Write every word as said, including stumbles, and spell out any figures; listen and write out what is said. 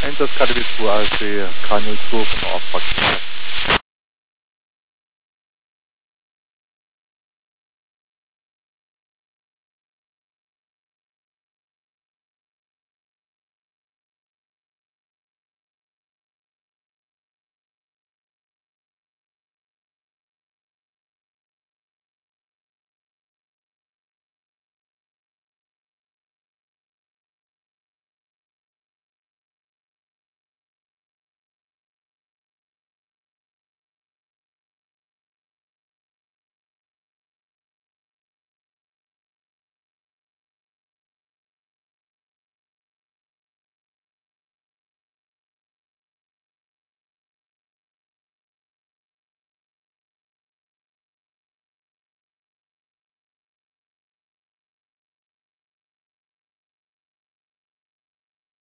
Enters K D W zwei A S C K null zwei von der Auftragskarte.